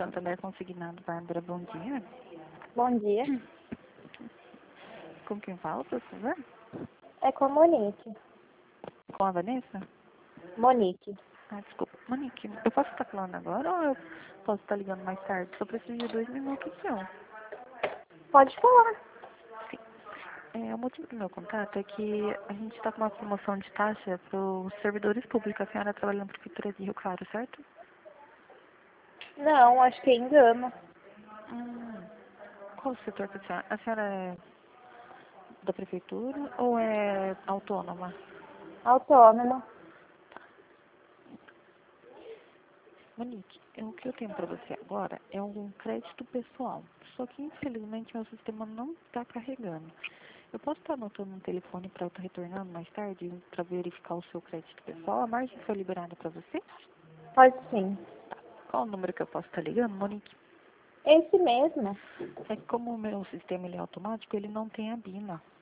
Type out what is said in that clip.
Santander Consignado, Bárbara, bom dia. Bom dia. Com quem falo, por favor? É com a Monique. Com a Vanessa? Monique. Ah, desculpa. Monique, eu posso estar falando agora ou eu posso estar ligando mais tarde? Só preciso de 2 minutos seu. Pode falar. O motivo do meu contato é que a gente está com uma promoção de taxa para os servidores públicos. A senhora trabalha na Prefeitura de Rio Claro, certo? Não, acho que é engano. Qual o setor que a senhora é da Prefeitura ou é autônoma? Autônoma. Monique, o que eu tenho para você agora é um crédito pessoal. Só que, infelizmente, meu sistema não está carregando. Eu posso estar anotando um telefone para eu estar retornando mais tarde para verificar o seu crédito pessoal? A margem foi liberada para você? Pode sim. Qual o número que eu posso estar ligando, Monique? Esse mesmo. É que como o meu sistema ele é automático, ele não tem a BINA.